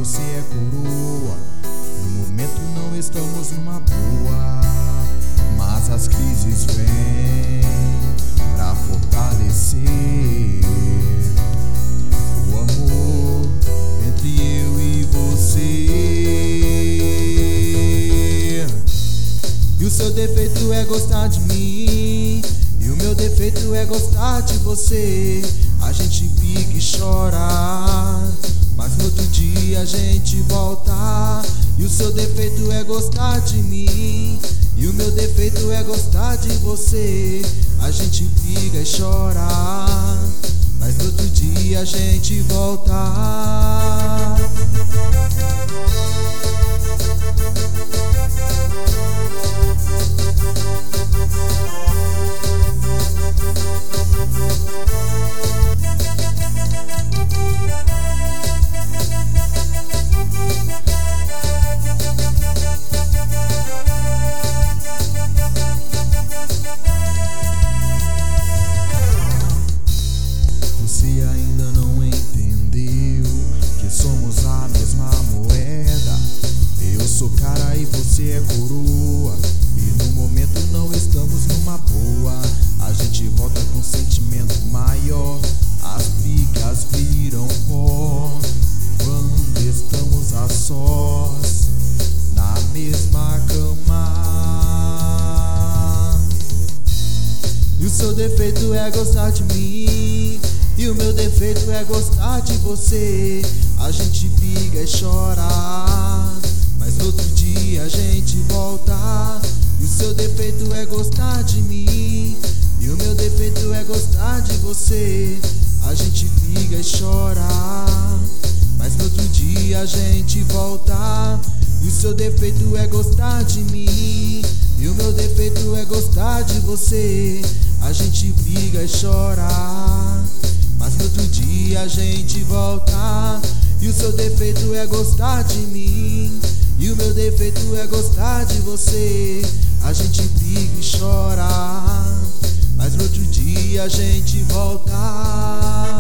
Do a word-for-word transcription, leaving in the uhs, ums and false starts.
você é coroa. No momento não estamos numa boa, mas as crises vêm pra fortalecer o amor entre eu e você. E o seu defeito é gostar de mim, e o meu defeito é gostar de você. A gente fica e chora, mas no outro dia a gente volta. E o seu defeito é gostar de mim, e o meu defeito é gostar de você. A gente fica e chora, mas no outro dia a gente volta. Você ainda não entendeu que somos a mesma moeda. Eu sou cara e você é coroa, e no momento não estamos numa boa. A gente volta com sentimento maior, as brigas viram pó quando estamos a sós na mesma cama. E o seu defeito é gostar de mim, e o meu defeito é gostar de você. A gente briga e chora, mas no outro dia a gente volta. E o seu defeito é gostar de mim, e o meu defeito é gostar de você. A gente briga e chora, mas no outro dia a gente volta. E o seu defeito é gostar de mim, e o meu defeito é gostar de você. A gente briga e chora, mas no outro dia a gente volta. E o seu defeito é gostar de mim, e o meu defeito é gostar de você. A gente briga e chora, mas no outro dia a gente volta.